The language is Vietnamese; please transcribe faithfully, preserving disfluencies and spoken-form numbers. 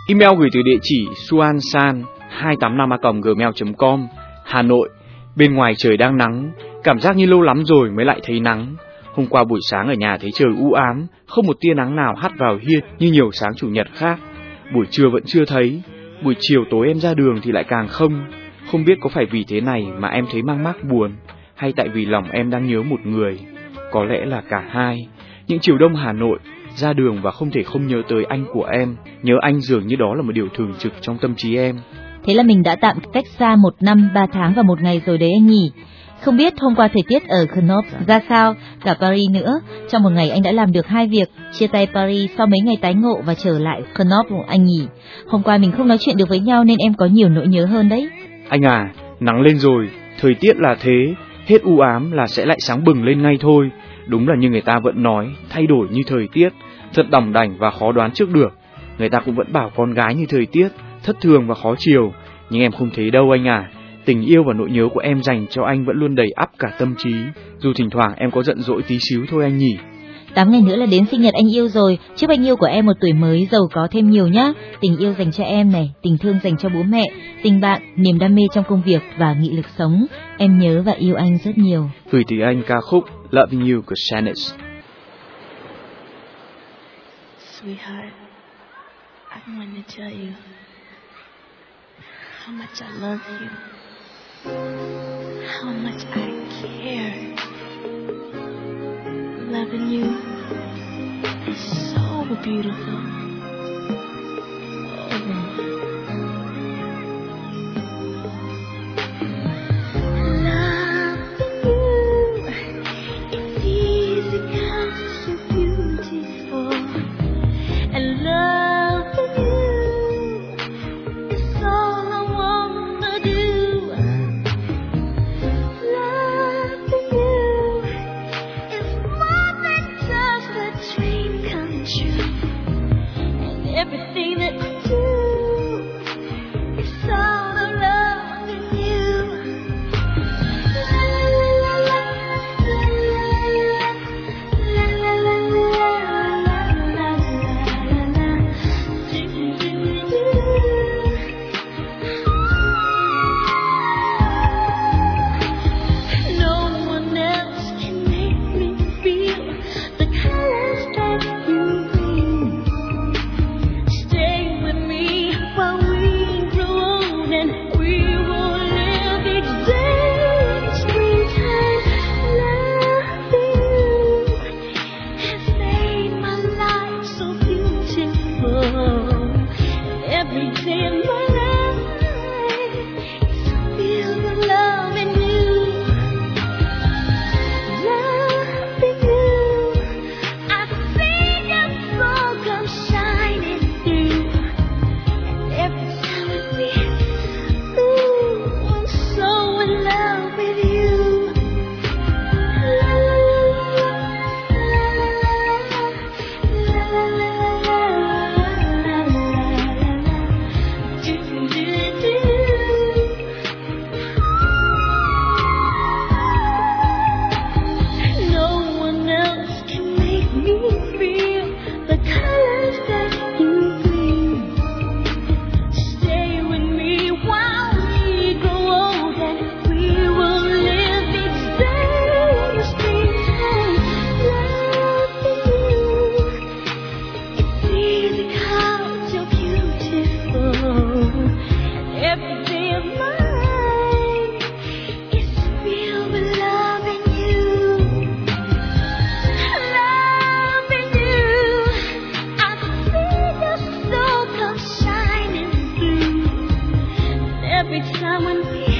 Email gửi từ địa chỉ suansan hai tám năm a còng gmail chấm com, Hà Nội. Bên ngoài trời đang nắng, cảm giác như lâu lắm rồi mới lại thấy nắng. Hôm qua buổi sáng ở nhà thấy trời u ám, không một tia nắng nào hắt vào hiên như nhiều sáng chủ nhật khác. Buổi trưa vẫn chưa thấy, buổi chiều tối em ra đường thì lại càng không. Không biết có phải vì thế này mà em thấy mang mác buồn, hay tại vì lòng em đang nhớ một người. Có lẽ là cả hai. Những chiều đông Hà Nội, ra đường và không thể không nhớ tới anh của em. Nhớ anh dường như đó là một điều thường trực trong tâm trí em. Thế là mình đã tạm cách xa một năm, ba tháng và một ngày rồi đấy anh nhỉ. Không biết hôm qua thời tiết ở Grenoble ra sao, cả Paris nữa. Trong một ngày anh đã làm được hai việc, chia tay Paris sau mấy ngày tái ngộ và trở lại Grenoble anh nhỉ. Hôm qua mình không nói chuyện được với nhau nên em có nhiều nỗi nhớ hơn đấy. Anh à, nắng lên rồi, thời tiết là thế, hết u ám là sẽ lại sáng bừng lên ngay thôi. Đúng là như người ta vẫn nói, thay đổi như thời tiết, thật đòng đảnh và khó đoán trước được. Người ta cũng vẫn bảo con gái như thời tiết, thất thường và khó chiều. Nhưng em không thấy đâu anh à. Tình yêu và nỗi nhớ của em dành cho anh vẫn luôn đầy ắp cả tâm trí. Dù thỉnh thoảng em có giận dỗi tí xíu thôi anh nhỉ. Tám ngày nữa là đến sinh nhật anh yêu rồi. Chúc anh yêu của em một tuổi mới giàu có thêm nhiều nhá. Tình yêu dành cho em này, tình thương dành cho bố mẹ, tình bạn, niềm đam mê trong công việc và nghị lực sống. Em nhớ và yêu anh rất nhiều. Gửi tới anh ca khúc Loving You của Shanice. Sweetheart, I want to tell you how much I love you, how much I care. Loving you is so beautiful. Every time when